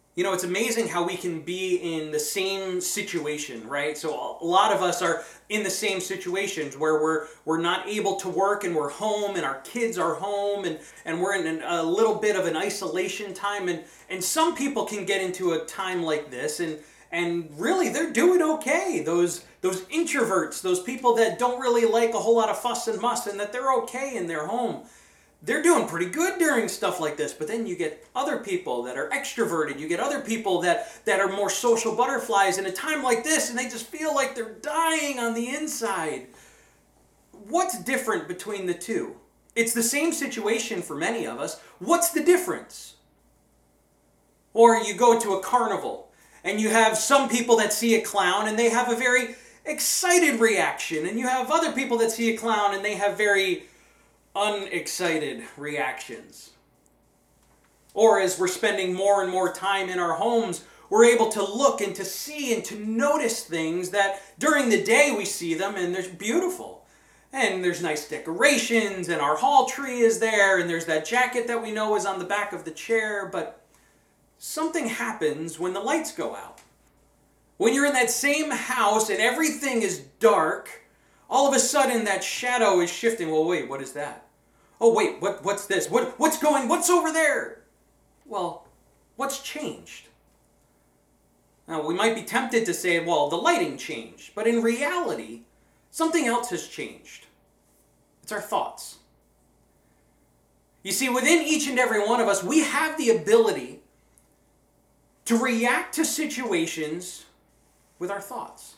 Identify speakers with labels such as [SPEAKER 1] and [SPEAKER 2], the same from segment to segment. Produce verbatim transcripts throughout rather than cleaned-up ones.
[SPEAKER 1] You know, it's amazing how we can be in the same situation, right? So a lot of us are in the same situations where we're we're not able to work and we're home and our kids are home and and we're in an, a little bit of an isolation time and and some people can get into a time like this and and really they're doing okay. Those those introverts, those people that don't really like a whole lot of fuss and muss and that they're okay in their home, they're doing pretty good during stuff like this. But then you get other people that are extroverted. You get other people that, that are more social butterflies in a time like this and they just feel like they're dying on the inside. What's different between the two? It's the same situation for many of us. What's the difference? Or you go to a carnival and you have some people that see a clown and they have a very excited reaction. And you have other people that see a clown and they have very unexcited reactions. Or as we're spending more and more time in our homes, we're able to look and to see and to notice things that during the day we see them and they're beautiful. And there's nice decorations and our hall tree is there and there's that jacket that we know is on the back of the chair. But something happens when the lights go out. When you're in that same house and everything is dark, all of a sudden that shadow is shifting. Well, wait, what is that? Oh, wait, what, what's this? What, what's going, what's over there? Well, what's changed? Now, we might be tempted to say, well, the lighting changed. But in reality, something else has changed. It's our thoughts. You see, within each and every one of us, we have the ability to react to situations with our thoughts.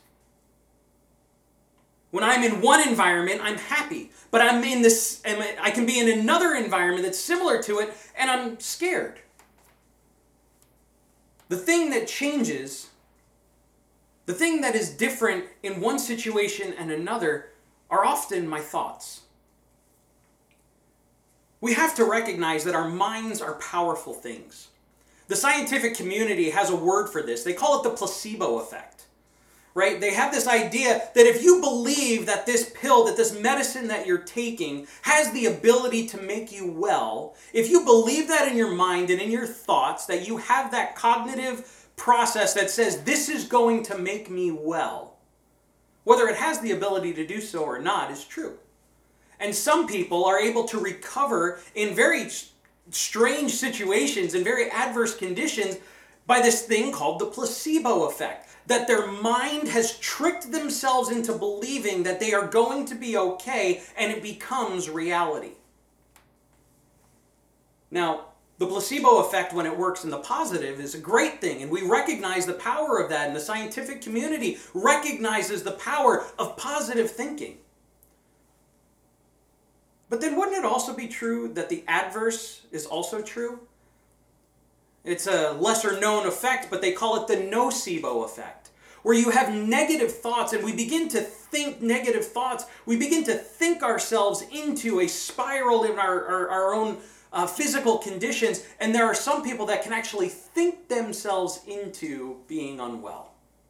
[SPEAKER 1] When I'm in one environment, I'm happy. But I'm in this, I can be in another environment that's similar to it, and I'm scared. The thing that changes, the thing that is different in one situation and another, are often my thoughts. We have to recognize that our minds are powerful things. The scientific community has a word for this. They call it the placebo effect. Right? They have this idea that if you believe that this pill, that this medicine that you're taking has the ability to make you well, if you believe that in your mind and in your thoughts, that you have that cognitive process that says this is going to make me well, whether it has the ability to do so or not is true. And some people are able to recover in very strange situations and very adverse conditions by this thing called the placebo effect. That their mind has tricked themselves into believing that they are going to be okay, and it becomes reality. Now, the placebo effect, when it works in the positive, is a great thing, and we recognize the power of that, and the scientific community recognizes the power of positive thinking. But then wouldn't it also be true that the adverse is also true? It's a lesser known effect, but they call it the nocebo effect, where you have negative thoughts and we begin to think negative thoughts. We begin to think ourselves into a spiral in our, our, our own uh, physical conditions, and there are some people that can actually think themselves into being unwell.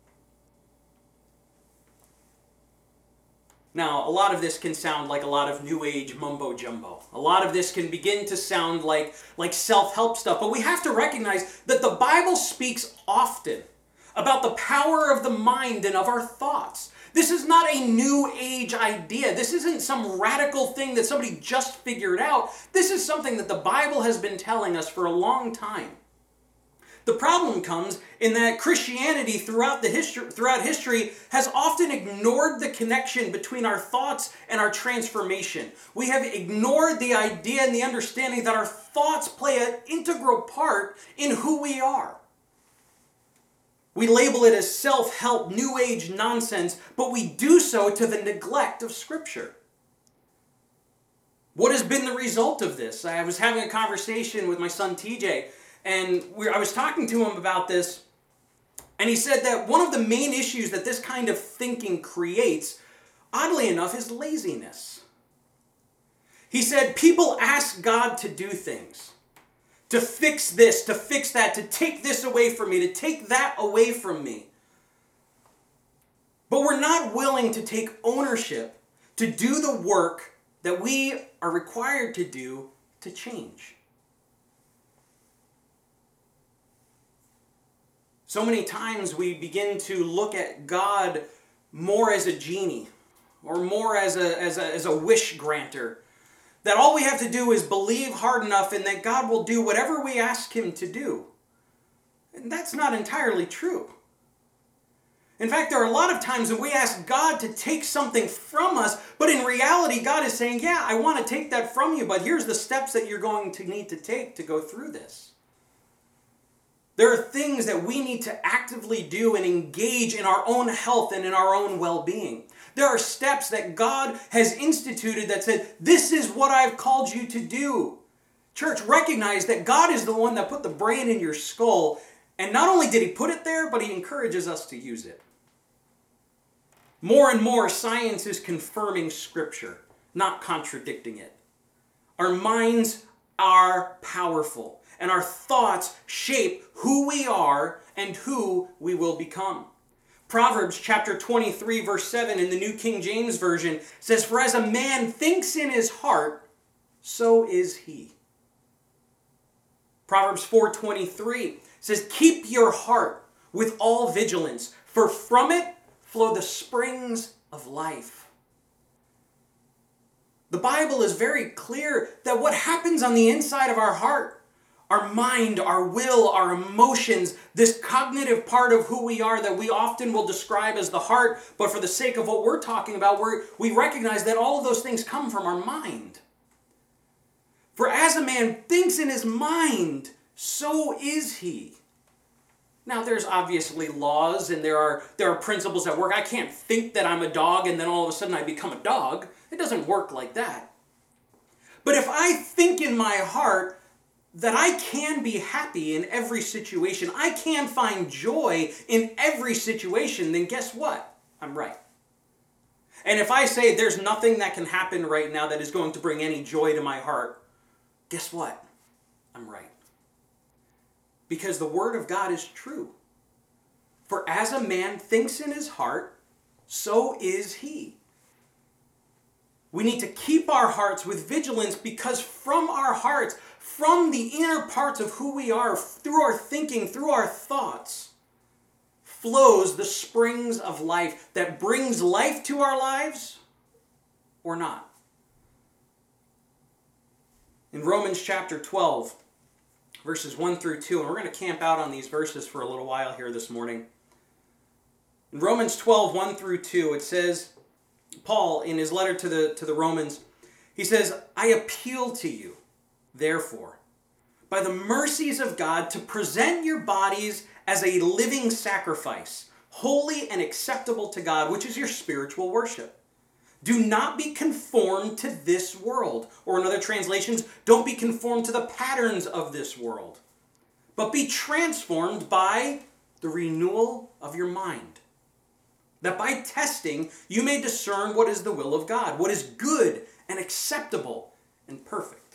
[SPEAKER 1] Now, a lot of this can sound like a lot of New Age mumbo-jumbo. A lot of this can begin to sound like, like self-help stuff, but we have to recognize that the Bible speaks often about the power of the mind and of our thoughts. This is not a New Age idea. This isn't some radical thing that somebody just figured out. This is something that the Bible has been telling us for a long time. The problem comes in that Christianity throughout the history, throughout history has often ignored the connection between our thoughts and our transformation. We have ignored the idea and the understanding that our thoughts play an integral part in who we are. We label it as self-help, New Age nonsense, but we do so to the neglect of Scripture. What has been the result of this? I was having a conversation with my son T J, and we, I was talking to him about this, and he said that one of the main issues that this kind of thinking creates, oddly enough, is laziness. He said people ask God to do things, to fix this, to fix that, to take this away from me, to take that away from me. But we're not willing to take ownership to do the work that we are required to do to change. So many times we begin to look at God more as a genie or more as a, as a, as a wish granter. That all we have to do is believe hard enough and that God will do whatever we ask him to do. And that's not entirely true. In fact, there are a lot of times when we ask God to take something from us, but in reality, God is saying, yeah, I want to take that from you, but here's the steps that you're going to need to take to go through this. There are things that we need to actively do and engage in our own health and in our own well-being. There are steps that God has instituted that said, this is what I've called you to do. Church, recognize that God is the one that put the brain in your skull, and not only did he put it there, but he encourages us to use it. More and more, science is confirming Scripture, not contradicting it. Our minds are powerful, and our thoughts shape who we are and who we will become. Proverbs chapter twenty-three, verse seven in the New King James Version says, "For as a man thinks in his heart, so is he." Proverbs four twenty-three says, "Keep your heart with all vigilance, for from it flow the springs of life." The Bible is very clear that what happens on the inside of our heart, our mind, our will, our emotions, this cognitive part of who we are that we often will describe as the heart, but for the sake of what we're talking about, we're, we recognize that all of those things come from our mind. For as a man thinks in his mind, so is he. Now, there's obviously laws and there are, there are principles at work. I can't think that I'm a dog and then all of a sudden I become a dog. It doesn't work like that. But if I think in my heart that I can be happy in every situation, I can find joy in every situation, then guess what? I'm right. And if I say there's nothing that can happen right now that is going to bring any joy to my heart, guess what? I'm right. Because the Word of God is true. For as a man thinks in his heart, so is he. We need to keep our hearts with vigilance because from our hearts, from the inner parts of who we are, through our thinking, through our thoughts, flows the springs of life that brings life to our lives or not. In Romans chapter twelve, verses one through two, and we're going to camp out on these verses for a little while here this morning. In Romans twelve, one through two, it says, Paul, in his letter to the, to the Romans, he says, "I appeal to you, therefore, by the mercies of God, to present your bodies as a living sacrifice, holy and acceptable to God, which is your spiritual worship. Do not be conformed to this world." Or in other translations, don't be conformed to the patterns of this world, but be transformed by the renewal of your mind, that by testing you may discern what is the will of God, what is good and acceptable and perfect.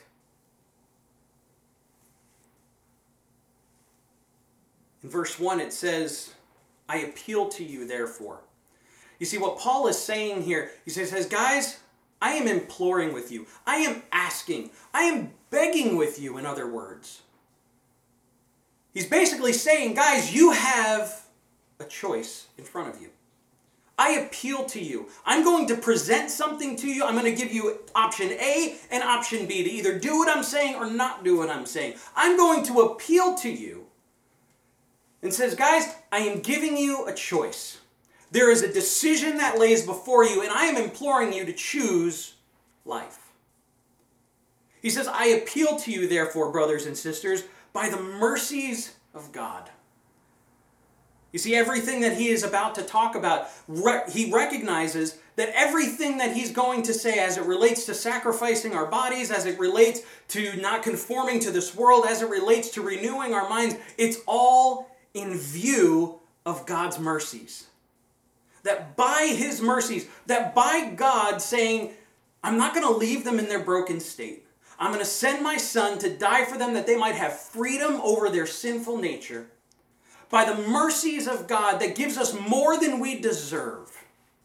[SPEAKER 1] In verse one it says, "I appeal to you, therefore." You see, what Paul is saying here, he says, guys, I am imploring with you. I am asking. I am begging with you, in other words. He's basically saying, guys, you have a choice in front of you. I appeal to you. I'm going to present something to you. I'm going to give you option A and option B to either do what I'm saying or not do what I'm saying. I'm going to appeal to you and says, guys, I am giving you a choice. There is a decision that lays before you, and I am imploring you to choose life. He says, "I appeal to you, therefore, brothers and sisters, by the mercies of God." You see, everything that he is about to talk about, he recognizes that everything that he's going to say as it relates to sacrificing our bodies, as it relates to not conforming to this world, as it relates to renewing our minds, it's all in view of God's mercies. That by his mercies, that by God saying, I'm not going to leave them in their broken state. I'm going to send my son to die for them that they might have freedom over their sinful nature. By the mercies of God that gives us more than we deserve.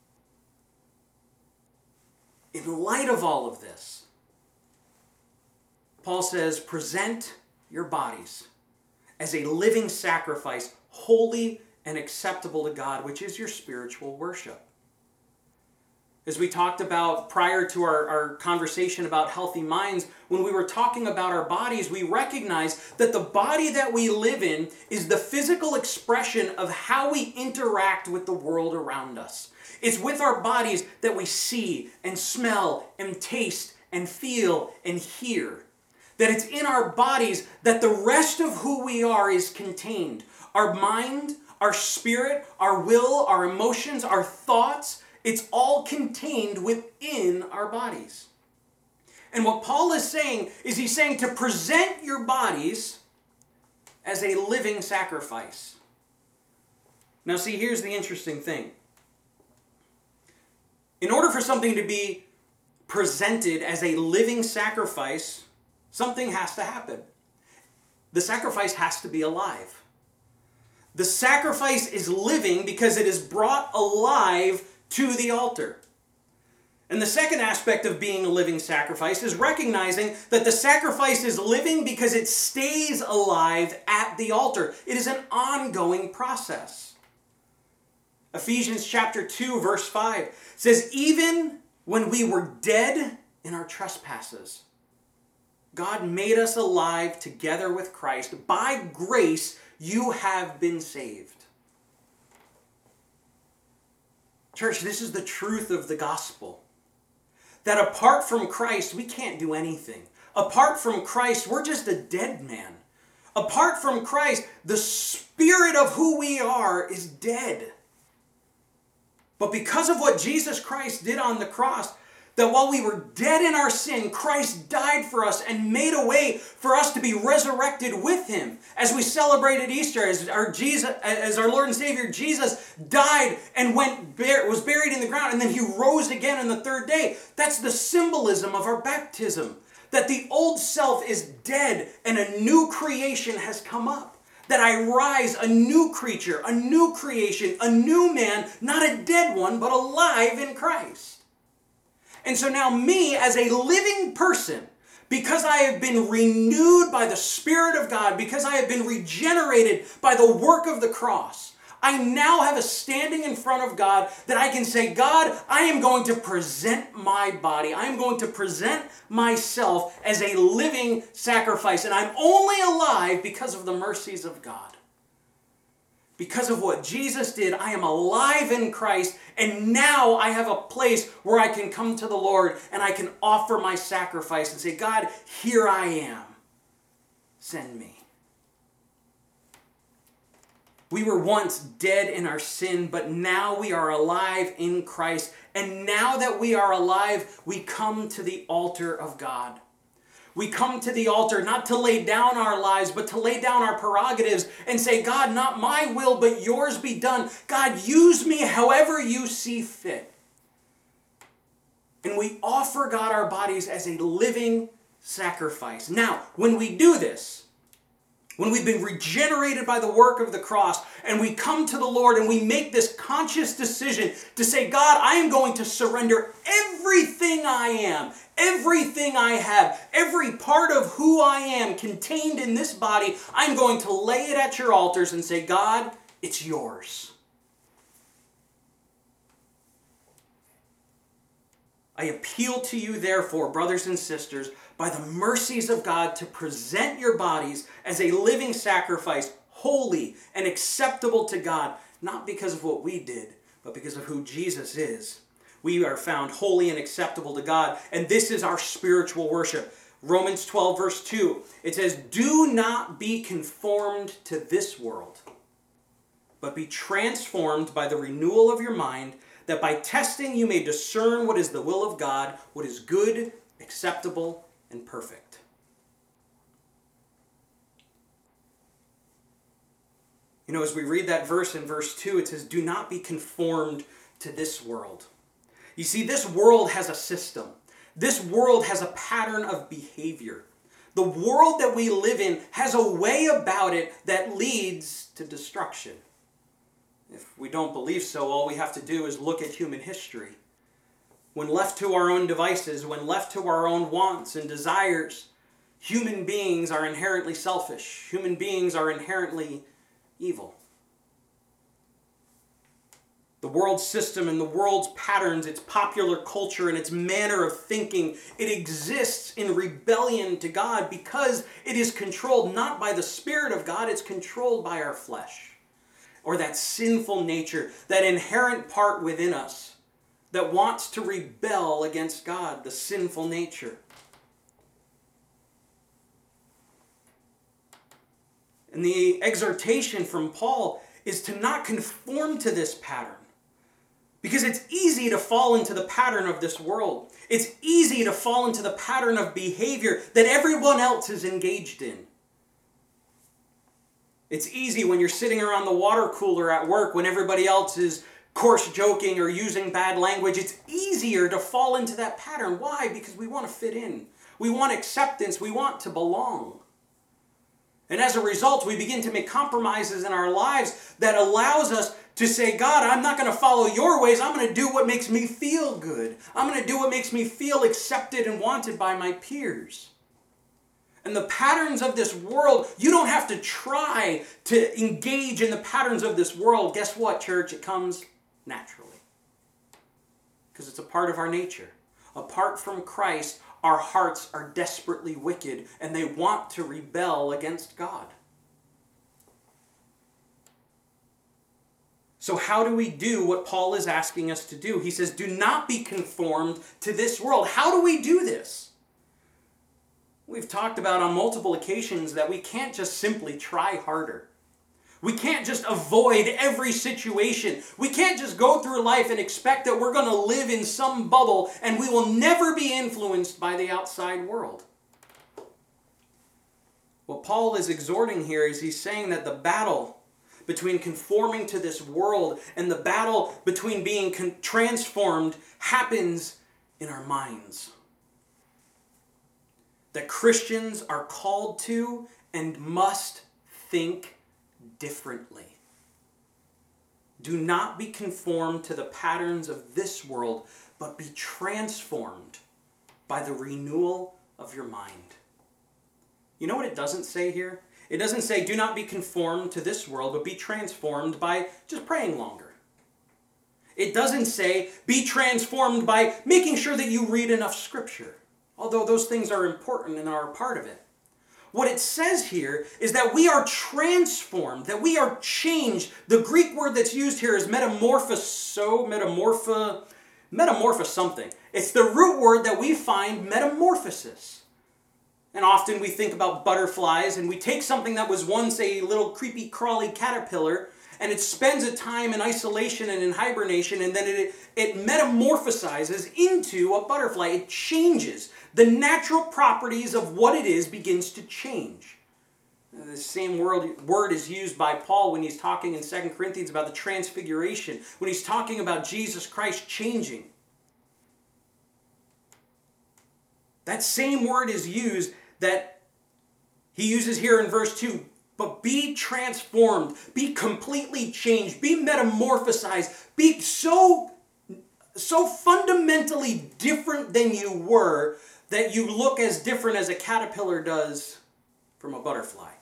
[SPEAKER 1] In light of all of this, Paul says, present your bodies as a living sacrifice, holy and acceptable to God, which is your spiritual worship. As we talked about prior to our, our conversation about healthy minds, when we were talking about our bodies, we recognize that the body that we live in is the physical expression of how we interact with the world around us. It's with our bodies that we see and smell and taste and feel and hear. That it's in our bodies that the rest of who we are is contained. Our mind, our spirit, our will, our emotions, our thoughts, it's all contained within our bodies. And what Paul is saying is he's saying to present your bodies as a living sacrifice. Now see, here's the interesting thing. In order for something to be presented as a living sacrifice, something has to happen. The sacrifice has to be alive. The sacrifice is living because it is brought alive to the altar. And the second aspect of being a living sacrifice is recognizing that the sacrifice is living because it stays alive at the altar. It is an ongoing process. Ephesians chapter two, verse five says, even when we were dead in our trespasses, God made us alive together with Christ. By grace, you have been saved. Church, this is the truth of the gospel. That apart from Christ, we can't do anything. Apart from Christ, we're just a dead man. Apart from Christ, the spirit of who we are is dead. But because of what Jesus Christ did on the cross, that while we were dead in our sin, Christ died for us and made a way for us to be resurrected with him. As we celebrated Easter, as our Jesus, as our Lord and Savior Jesus died and went was buried in the ground, and then he rose again on the third day. That's the symbolism of our baptism. That the old self is dead and a new creation has come up. That I rise a new creature, a new creation, a new man, not a dead one, but alive in Christ. And so now me, as a living person, because I have been renewed by the Spirit of God, because I have been regenerated by the work of the cross, I now have a standing in front of God that I can say, God, I am going to present my body. I am going to present myself as a living sacrifice. And I'm only alive because of the mercies of God. Because of what Jesus did, I am alive in Christ, and now I have a place where I can come to the Lord and I can offer my sacrifice and say, God, here I am. Send me. We were once dead in our sin, but now we are alive in Christ. And now that we are alive, we come to the altar of God. We come to the altar not to lay down our lives, but to lay down our prerogatives and say, God, not my will, but yours be done. God, use me however you see fit. And we offer God our bodies as a living sacrifice. Now, when we do this, when we've been regenerated by the work of the cross, and we come to the Lord and we make this conscious decision to say, God, I am going to surrender everything I am, everything I have, every part of who I am contained in this body, I'm going to lay it at your altars and say, God, it's yours. I appeal to you, therefore, brothers and sisters, by the mercies of God, to present your bodies as a living sacrifice, holy and acceptable to God, not because of what we did, but because of who Jesus is. We are found holy and acceptable to God, and this is our spiritual worship. Romans twelve, verse two, it says, do not be conformed to this world, but be transformed by the renewal of your mind, that by testing you may discern what is the will of God, what is good, acceptable, and perfect. You know, as we read that verse in verse two, it says, do not be conformed to this world. You see, this world has a system. This world has a pattern of behavior. The world that we live in has a way about it that leads to destruction. If we don't believe so, all we have to do is look at human history. When left to our own devices, when left to our own wants and desires, human beings are inherently selfish. Human beings are inherently evil. The world system and the world's patterns, its popular culture and its manner of thinking, it exists in rebellion to God because it is controlled not by the Spirit of God, it's controlled by our flesh. Or that sinful nature, that inherent part within us that wants to rebel against God, the sinful nature. And the exhortation from Paul is to not conform to this pattern. Because it's easy to fall into the pattern of this world. It's easy to fall into the pattern of behavior that everyone else is engaged in. It's easy when you're sitting around the water cooler at work when everybody else is coarse joking or using bad language. It's easier to fall into that pattern. Why? Because we want to fit in. We want acceptance. We want to belong. And as a result, we begin to make compromises in our lives that allows us to say, God, I'm not going to follow your ways. I'm going to do what makes me feel good. I'm going to do what makes me feel accepted and wanted by my peers. And the patterns of this world, you don't have to try to engage in the patterns of this world. Guess what, church? It comes naturally. Because it's a part of our nature. Apart from Christ, our hearts are desperately wicked and they want to rebel against God. So how do we do what Paul is asking us to do? He says, do not be conformed to this world. How do we do this? We've talked about on multiple occasions that we can't just simply try harder. We can't just avoid every situation. We can't just go through life and expect that we're going to live in some bubble and we will never be influenced by the outside world. What Paul is exhorting here is he's saying that the battle between conforming to this world and the battle between being con- transformed happens in our minds. That Christians are called to and must think differently. Do not be conformed to the patterns of this world, but be transformed by the renewal of your mind. You know what it doesn't say here? It doesn't say, do not be conformed to this world, but be transformed by just praying longer. It doesn't say, be transformed by making sure that you read enough scripture, although those things are important and are a part of it. What it says here is that we are transformed, that we are changed. The Greek word that's used here is metamorphoso, metamorpho, metamorphos something. It's the root word that we find metamorphosis. And often we think about butterflies and we take something that was once a little creepy crawly caterpillar and it spends a time in isolation and in hibernation and then it, it metamorphosizes into a butterfly. It changes. The natural properties of what it is begins to change. The same word, word is used by Paul when he's talking in Second Corinthians about the transfiguration, when he's talking about Jesus Christ changing. That same word is used that he uses here in verse two. But be transformed, be completely changed, be metamorphosized, be so, so fundamentally different than you were that you look as different as a caterpillar does from a butterfly.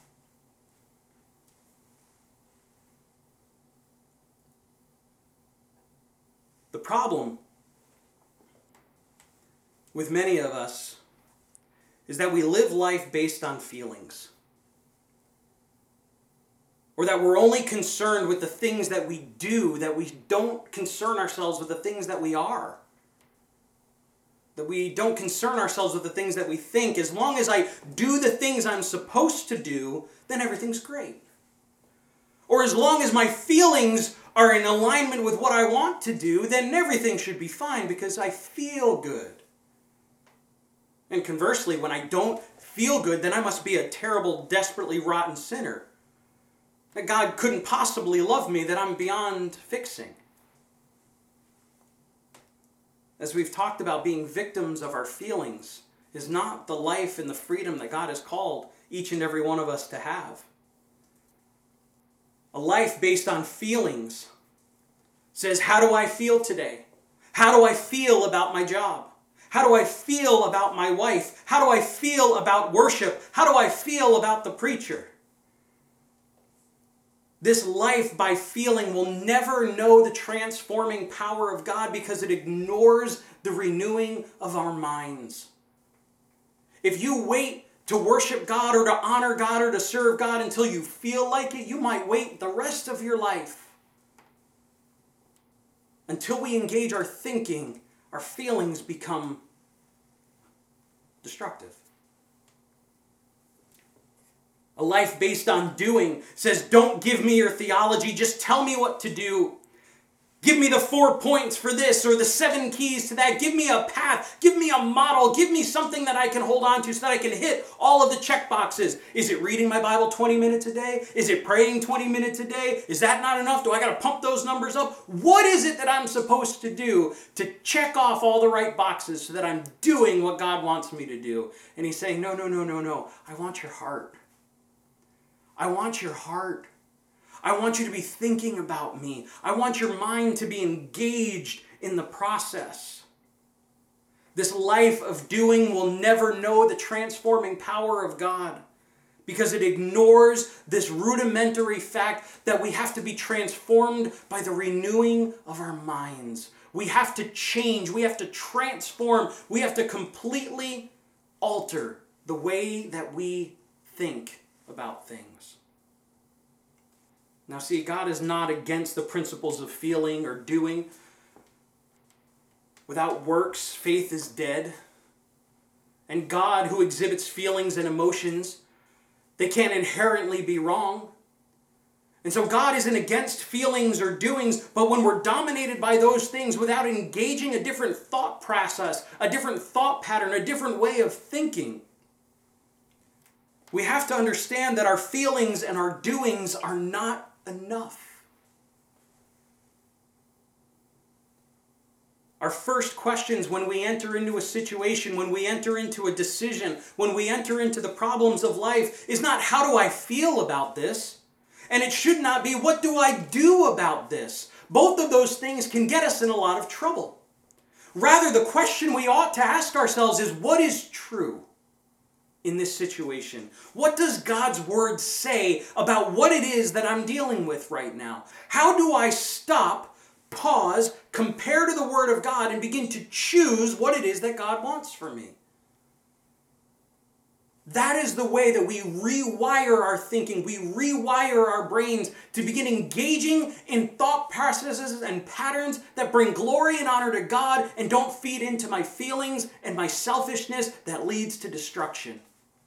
[SPEAKER 1] The problem with many of us is that we live life based on feelings. Or that we're only concerned with the things that we do, that we don't concern ourselves with the things that we are. That we don't concern ourselves with the things that we think. As long as I do the things I'm supposed to do, then everything's great. Or as long as my feelings are in alignment with what I want to do, then everything should be fine because I feel good. And conversely, when I don't feel good, then I must be a terrible, desperately rotten sinner. That God couldn't possibly love me, that I'm beyond fixing. As we've talked about, being victims of our feelings is not the life and the freedom that God has called each and every one of us to have. A life based on feelings says, how do I feel today? How do I feel about my job? How do I feel about my wife? How do I feel about worship? How do I feel about the preacher? This life by feeling will never know the transforming power of God because it ignores the renewing of our minds. If you wait to worship God or to honor God or to serve God until you feel like it, you might wait the rest of your life. Until we engage our thinking, our feelings become destructive. A life based on doing says, don't give me your theology, just tell me what to do. Give me the four points for this or the seven keys to that. Give me a path. Give me a model. Give me something that I can hold on to so that I can hit all of the check boxes. Is it reading my Bible twenty minutes a day? Is it praying twenty minutes a day? Is that not enough? Do I got to pump those numbers up? What is it that I'm supposed to do to check off all the right boxes so that I'm doing what God wants me to do? And he's saying, no, no, no, no, no. I want your heart. I want your heart. I want you to be thinking about me. I want your mind to be engaged in the process. This life of doing will never know the transforming power of God because it ignores this rudimentary fact that we have to be transformed by the renewing of our minds. We have to change. We have to transform. We have to completely alter the way that we think about things. Now see, God is not against the principles of feeling or doing. Without works, faith is dead. And God, who exhibits feelings and emotions, they can't inherently be wrong. And so God isn't against feelings or doings, but when we're dominated by those things without engaging a different thought process, a different thought pattern, a different way of thinking, we have to understand that our feelings and our doings are not enough. Our first questions when we enter into a situation, when we enter into a decision, when we enter into the problems of life is not how do I feel about this? And it should not be what do I do about this? Both of those things can get us in a lot of trouble. Rather, the question we ought to ask ourselves is what is true in this situation? What does God's word say about what it is that I'm dealing with right now? How do I stop, pause, compare to the word of God, and begin to choose what it is that God wants for me? That is the way that we rewire our thinking. We rewire our brains to begin engaging in thought processes and patterns that bring glory and honor to God and don't feed into my feelings and my selfishness that leads to destruction.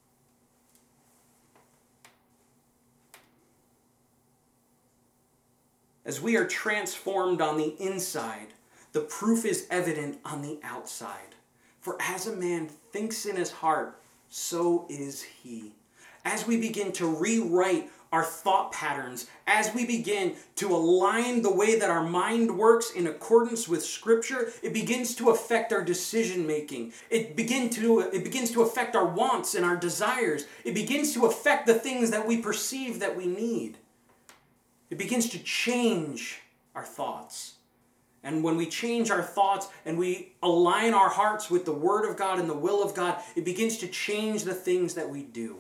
[SPEAKER 1] As we are transformed on the inside, the proof is evident on the outside. For as a man thinks in his heart, so is he. As we begin to rewrite our thought patterns, as we begin to align the way that our mind works in accordance with Scripture, it begins to affect our decision making. It, begin to, it begins to affect our wants and our desires. It begins to affect the things that we perceive that we need. It begins to change our thoughts. And when we change our thoughts and we align our hearts with the Word of God and the will of God, it begins to change the things that we do.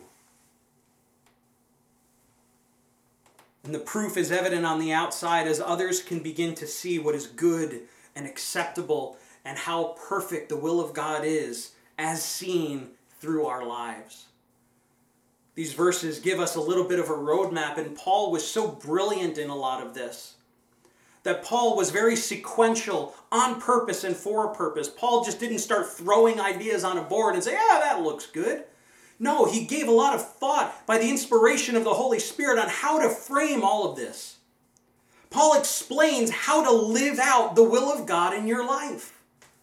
[SPEAKER 1] And the proof is evident on the outside as others can begin to see what is good and acceptable and how perfect the will of God is as seen through our lives. These verses give us a little bit of a roadmap, and Paul was so brilliant in a lot of this. That Paul was very sequential, on purpose and for a purpose. Paul just didn't start throwing ideas on a board and say, yeah, that looks good. No, he gave a lot of thought by the inspiration of the Holy Spirit on how to frame all of this. Paul explains how to live out the will of God in your life.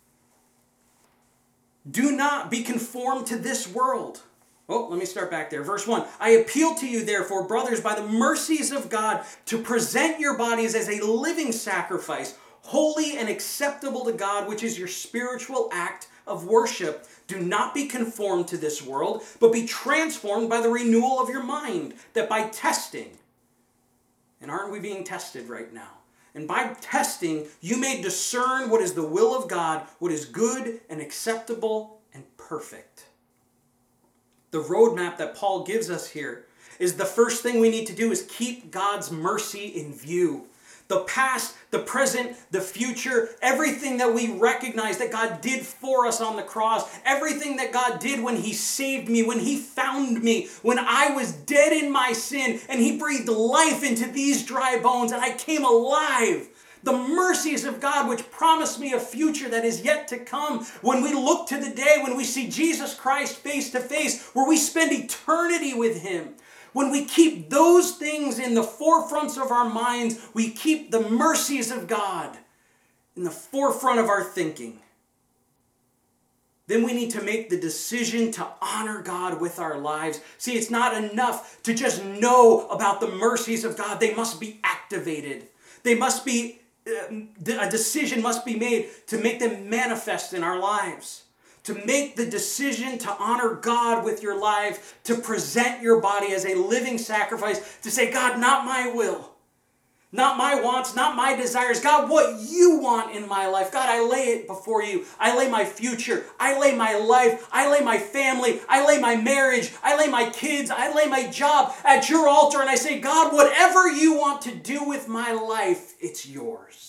[SPEAKER 1] Do not be conformed to this world. Oh, let me start back there. Verse one, I appeal to you, therefore, brothers, by the mercies of God, to present your bodies as a living sacrifice, holy and acceptable to God, which is your spiritual act of worship. Do not be conformed to this world, but be transformed by the renewal of your mind, that by testing, and aren't we being tested right now? And by testing, you may discern what is the will of God, what is good and acceptable and perfect. The roadmap that Paul gives us here is the first thing we need to do is keep God's mercy in view. The past, the present, the future, everything that we recognize that God did for us on the cross, everything that God did when He saved me, when He found me, when I was dead in my sin, and He breathed life into these dry bones, and I came alive. The mercies of God which promise me a future that is yet to come. When we look to the day when we see Jesus Christ face to face, where we spend eternity with Him. When we keep those things in the forefronts of our minds, we keep the mercies of God in the forefront of our thinking. Then we need to make the decision to honor God with our lives. See, it's not enough to just know about the mercies of God. They must be activated. They must be, uh, a decision must be made to make them manifest in our lives. To make the decision to honor God with your life, to present your body as a living sacrifice, to say, God, not my will, not my wants, not my desires. God, what you want in my life. God, I lay it before you. I lay my future. I lay my life. I lay my family. I lay my marriage. I lay my kids. I lay my job at your altar. And I say, God, whatever you want to do with my life, it's yours.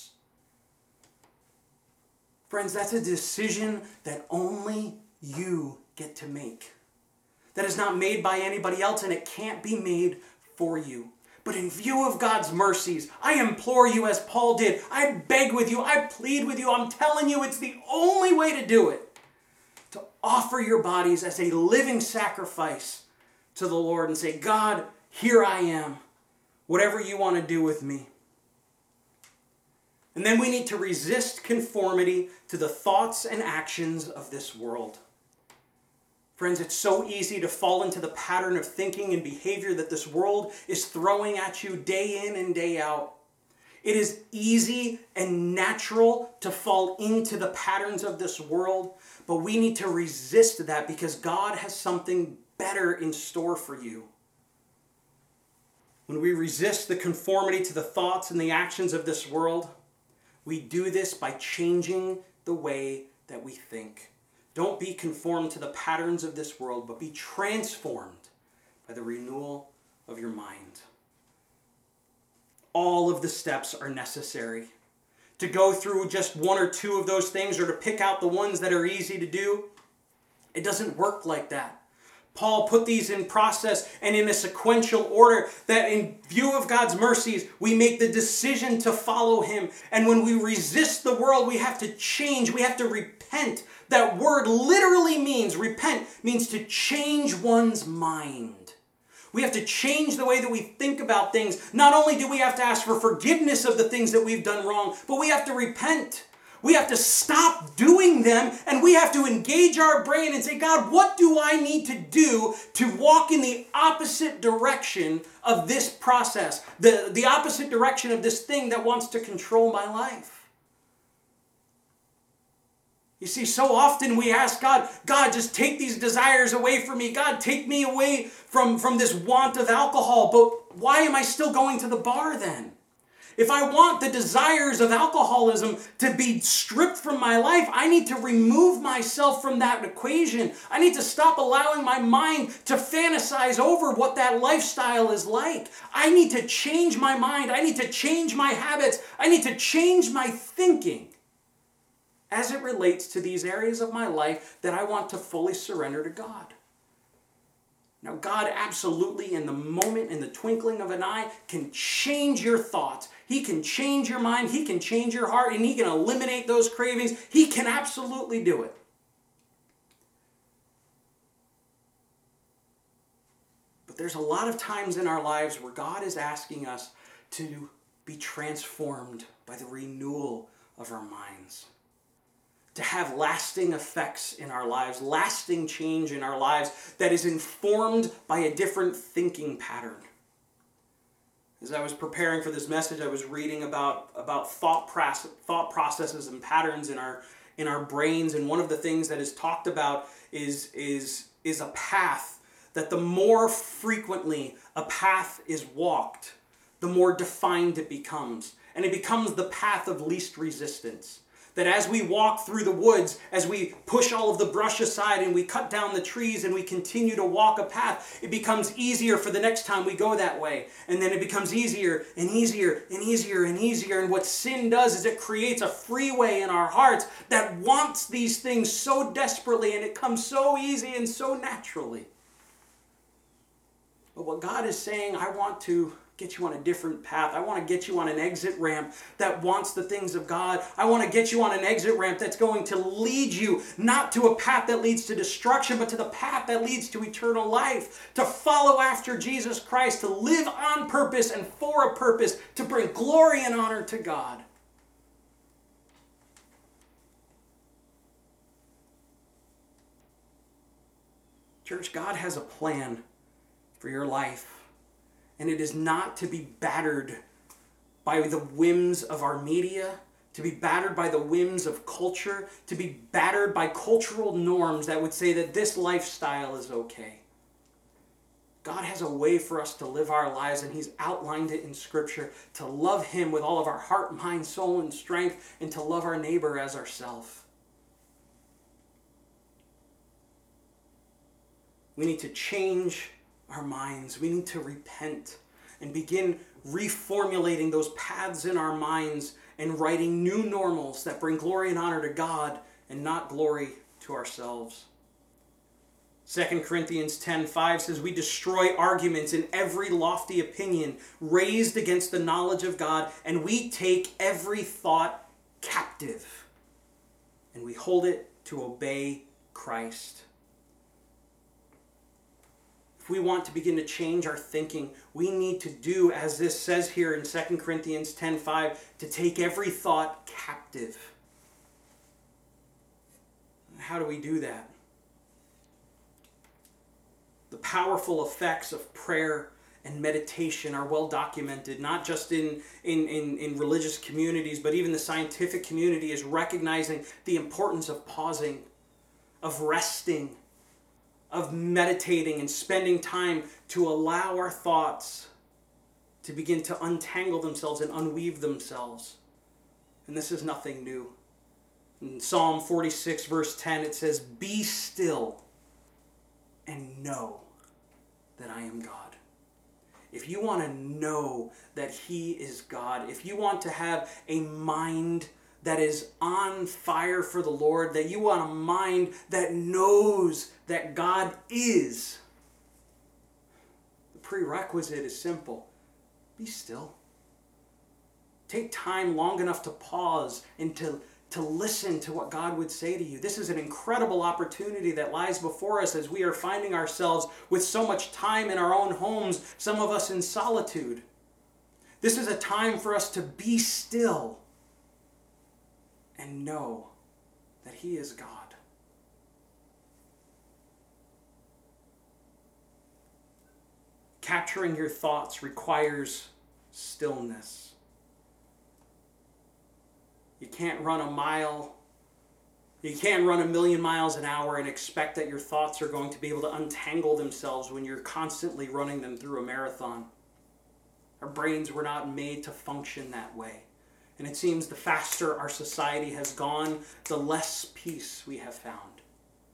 [SPEAKER 1] Friends, that's a decision that only you get to make. That is not made by anybody else, and it can't be made for you. But in view of God's mercies, I implore you as Paul did. I beg with you. I plead with you. I'm telling you it's the only way to do it. To offer your bodies as a living sacrifice to the Lord and say, God, here I am. Whatever you want to do with me. And then we need to resist conformity to the thoughts and actions of this world. Friends, it's so easy to fall into the pattern of thinking and behavior that this world is throwing at you day in and day out. It is easy and natural to fall into the patterns of this world, but we need to resist that because God has something better in store for you. When we resist the conformity to the thoughts and the actions of this world, we do this by changing the way that we think. Don't be conformed to the patterns of this world, but be transformed by the renewal of your mind. All of the steps are necessary. To go through just one or two of those things or to pick out the ones that are easy to do, it doesn't work like that. Paul put these in process and in a sequential order that in view of God's mercies, we make the decision to follow Him. And when we resist the world, we have to change. We have to repent. That word literally means, repent, means to change one's mind. We have to change the way that we think about things. Not only do we have to ask for forgiveness of the things that we've done wrong, but we have to repent. We have to stop doing them, and we have to engage our brain and say, God, what do I need to do to walk in the opposite direction of this process, the, the opposite direction of this thing that wants to control my life? You see, so often we ask God, God, just take these desires away from me. God, take me away from, from this want of alcohol. But why am I still going to the bar then? If I want the desires of alcoholism to be stripped from my life, I need to remove myself from that equation. I need to stop allowing my mind to fantasize over what that lifestyle is like. I need to change my mind. I need to change my habits. I need to change my thinking as it relates to these areas of my life that I want to fully surrender to God. Now, God absolutely, in the moment, in the twinkling of an eye, can change your thoughts. He can change your mind. He can change your heart, and He can eliminate those cravings. He can absolutely do it. But there's a lot of times in our lives where God is asking us to be transformed by the renewal of our minds. To have lasting effects in our lives, lasting change in our lives that is informed by a different thinking pattern. As I was preparing for this message, I was reading about, about thought, process, thought processes and patterns in our, in our brains, and one of the things that is talked about is, is, is a path, that the more frequently a path is walked, the more defined it becomes. And it becomes the path of least resistance. That as we walk through the woods, as we push all of the brush aside and we cut down the trees and we continue to walk a path, it becomes easier for the next time we go that way. And then it becomes easier and easier and easier and easier. And what sin does is it creates a freeway in our hearts that wants these things so desperately, and it comes so easy and so naturally. But what God is saying, I want to get you on a different path. I want to get you on an exit ramp that wants the things of God. I want to get you on an exit ramp that's going to lead you not to a path that leads to destruction, but to the path that leads to eternal life. To follow after Jesus Christ, to live on purpose and for a purpose, to bring glory and honor to God. Church, God has a plan for your life. And it is not to be battered by the whims of our media, to be battered by the whims of culture, to be battered by cultural norms that would say that this lifestyle is okay. God has a way for us to live our lives, and He's outlined it in Scripture, to love Him with all of our heart, mind, soul, and strength, and to love our neighbor as ourselves. We need to change our minds. We need to repent and begin reformulating those paths in our minds and writing new normals that bring glory and honor to God and not glory to ourselves. Second Corinthians ten five says, we destroy arguments in every lofty opinion raised against the knowledge of God, and we take every thought captive, and we hold it to obey Christ. If we want to begin to change our thinking, we need to do, as this says here in Second Corinthians ten five, to take every thought captive. How do we do that? The powerful effects of prayer and meditation are well documented, not just in, in, in, in religious communities, but even the scientific community is recognizing the importance of pausing, of resting, of meditating and spending time to allow our thoughts to begin to untangle themselves and unweave themselves. And this is nothing new. In Psalm forty-six verse ten it says, "Be still and know that I am God." If you want to know that He is God, if you want to have a mind that is on fire for the Lord, that you want a mind that knows that God is, the prerequisite is simple. Be still. Take time long enough to pause and to, to listen to what God would say to you. This is an incredible opportunity that lies before us as we are finding ourselves with so much time in our own homes, some of us in solitude. This is a time for us to be still and know that He is God. Capturing your thoughts requires stillness. You can't run a mile, you can't run a million miles an hour and expect that your thoughts are going to be able to untangle themselves when you're constantly running them through a marathon. Our brains were not made to function that way. And it seems the faster our society has gone, the less peace we have found.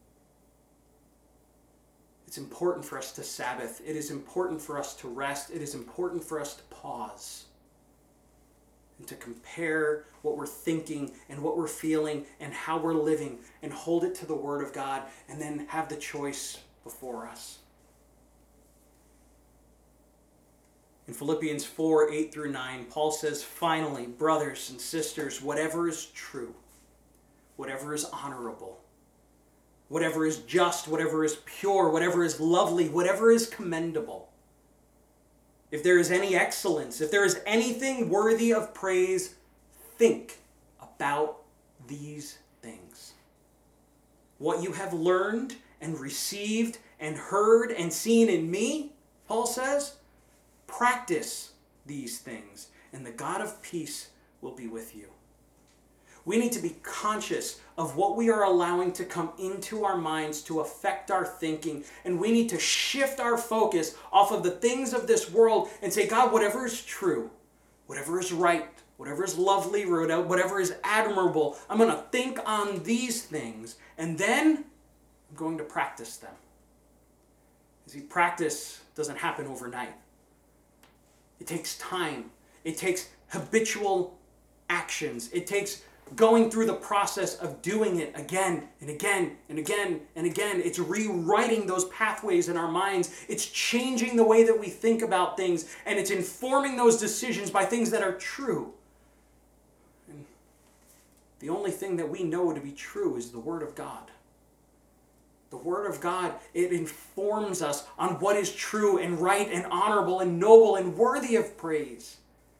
[SPEAKER 1] It's important for us to Sabbath. It is important for us to rest. It is important for us to pause and to compare what we're thinking and what we're feeling and how we're living and hold it to the Word of God and then have the choice before us. In Philippians four, eight through nine, Paul says, "Finally, brothers and sisters, whatever is true, whatever is honorable, whatever is just, whatever is pure, whatever is lovely, whatever is commendable, if there is any excellence, if there is anything worthy of praise, think about these things. What you have learned and received and heard and seen in me," Paul says, "practice these things, and the God of peace will be with you." We need to be conscious of what we are allowing to come into our minds to affect our thinking. And we need to shift our focus off of the things of this world and say, God, whatever is true, whatever is right, whatever is lovely, whatever is admirable, I'm going to think on these things. And then I'm going to practice them. You see, practice doesn't happen overnight. It takes time. It takes habitual actions. It takes going through the process of doing it again and again and again and again. It's rewriting those pathways in our minds. It's changing the way that we think about things, and it's informing those decisions by things that are true. And the only thing that we know to be true is the Word of God. The Word of God, it informs us on what is true and right and honorable and noble and worthy of praise.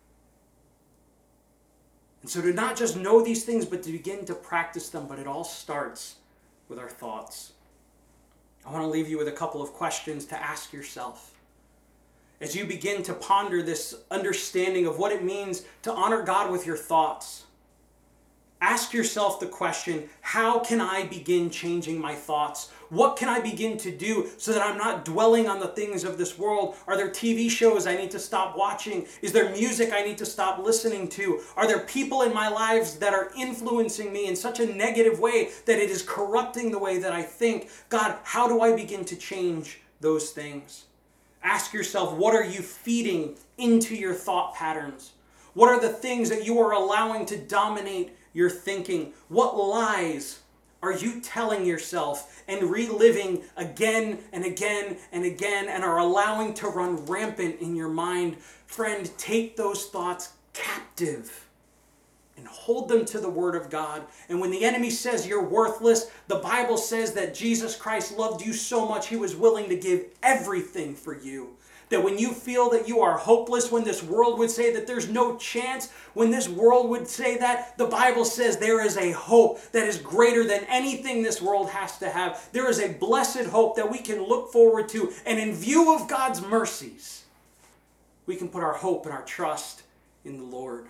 [SPEAKER 1] And so to not just know these things, but to begin to practice them, but it all starts with our thoughts. I want to leave you with a couple of questions to ask yourself. As you begin to ponder this understanding of what it means to honor God with your thoughts, ask yourself the question, how can I begin changing my thoughts? What can I begin to do so that I'm not dwelling on the things of this world? Are there T V shows I need to stop watching? Is there music I need to stop listening to? Are there people in my lives that are influencing me in such a negative way that it is corrupting the way that I think? God, how do I begin to change those things? Ask yourself, what are you feeding into your thought patterns? What are the things that you are allowing to dominate your thinking? What lies are you telling yourself and reliving again and again and again and are allowing to run rampant in your mind? Friend, take those thoughts captive and hold them to the Word of God. And when the enemy says you're worthless, the Bible says that Jesus Christ loved you so much he was willing to give everything for you. That when you feel that you are hopeless, when this world would say that there's no chance, when this world would say that, the Bible says there is a hope that is greater than anything this world has to have. There is a blessed hope that we can look forward to. And in view of God's mercies, we can put our hope and our trust in the Lord.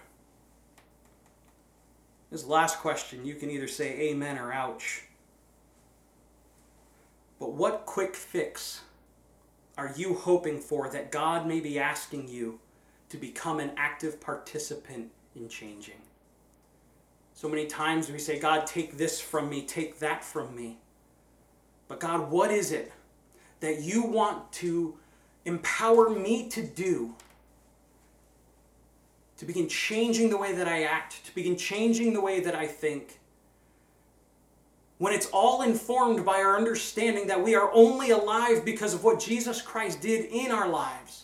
[SPEAKER 1] This last question, you can either say amen or ouch. But what quick fix are you hoping for that God may be asking you to become an active participant in changing? So many times we say, God, take this from me, take that from me. But God, what is it that you want to empower me to do to begin changing the way that I act, to begin changing the way that I think? When it's all informed by our understanding that we are only alive because of what Jesus Christ did in our lives,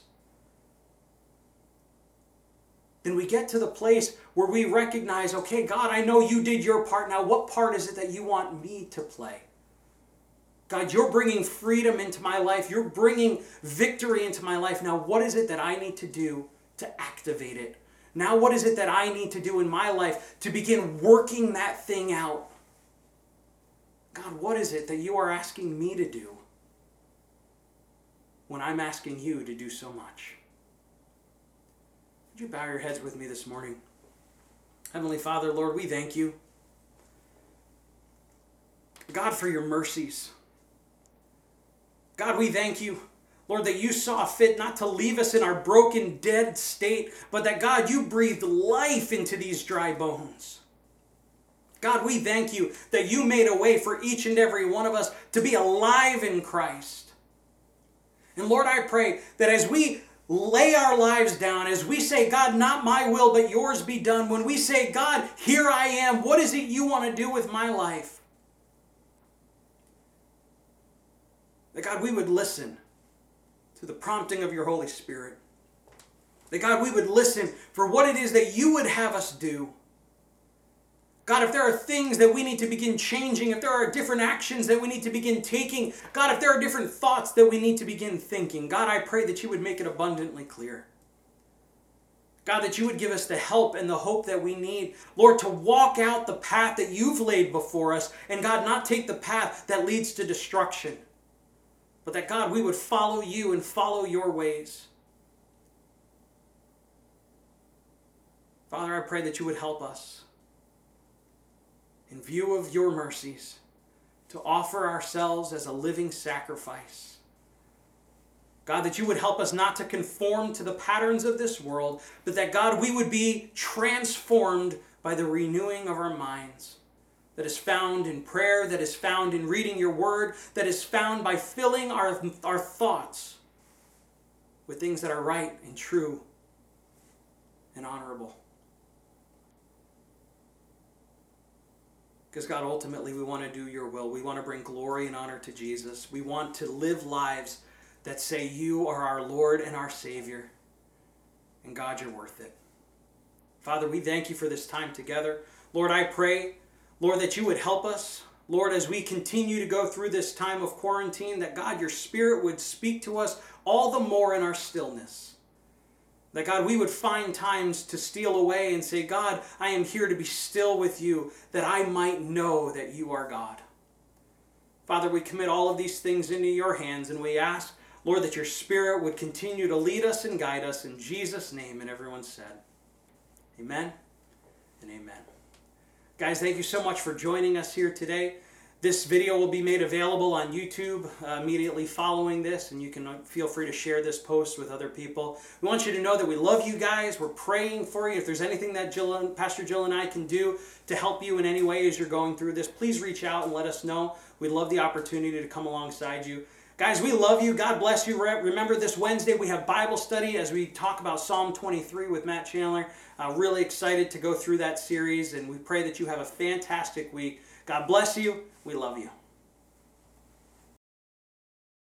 [SPEAKER 1] then we get to the place where we recognize, okay, God, I know you did your part. Now, what part is it that you want me to play? God, you're bringing freedom into my life. You're bringing victory into my life. Now, what is it that I need to do to activate it? Now, what is it that I need to do in my life to begin working that thing out? God, what is it that you are asking me to do when I'm asking you to do so much? Would you bow your heads with me this morning? Heavenly Father, Lord, we thank you, God, for your mercies. God, we thank you, Lord, that you saw fit not to leave us in our broken, dead state, but that, God, you breathed life into these dry bones. God, we thank you that you made a way for each and every one of us to be alive in Christ. And Lord, I pray that as we lay our lives down, as we say, God, not my will, but yours be done, when we say, God, here I am, what is it you want to do with my life? That, God, we would listen to the prompting of your Holy Spirit. That, God, we would listen for what it is that you would have us do. God, if there are things that we need to begin changing, if there are different actions that we need to begin taking, God, if there are different thoughts that we need to begin thinking, God, I pray that you would make it abundantly clear. God, that you would give us the help and the hope that we need, Lord, to walk out the path that you've laid before us, and God, not take the path that leads to destruction, but that, God, we would follow you and follow your ways. Father, I pray that you would help us. in view of your mercies, to offer ourselves as a living sacrifice. God, that you would help us not to conform to the patterns of this world, but that, God, we would be transformed by the renewing of our minds. That is found in prayer, that is found in reading your word, that is found by filling our, our thoughts with things that are right and true and honorable. Because, God, ultimately we want to do your will. We want to bring glory and honor to Jesus. We want to live lives that say you are our Lord and our Savior. And God, you're worth it. Father, we thank you for this time together. Lord, I pray, Lord, that you would help us. Lord, as we continue to go through this time of quarantine, that God, your Spirit would speak to us all the more in our stillness. That, God, we would find times to steal away and say, God, I am here to be still with you, that I might know that you are God. Father, we commit all of these things into your hands, and we ask, Lord, that your Spirit would continue to lead us and guide us in Jesus' name. And everyone said, amen and amen. Guys, thank you so much for joining us here today. This video will be made available on YouTube uh, immediately following this, and you can feel free to share this post with other people. We want you to know that we love you guys. We're praying for you. If there's anything that Jill and, Pastor Jill and I can do to help you in any way as you're going through this, please reach out and let us know. We'd love the opportunity to come alongside you. Guys, we love you. God bless you. Remember, this Wednesday we have Bible study as we talk about Psalm twenty-three with Matt Chandler. Uh, really excited to go through that series, and we pray that you have a fantastic week. God bless you. We love you.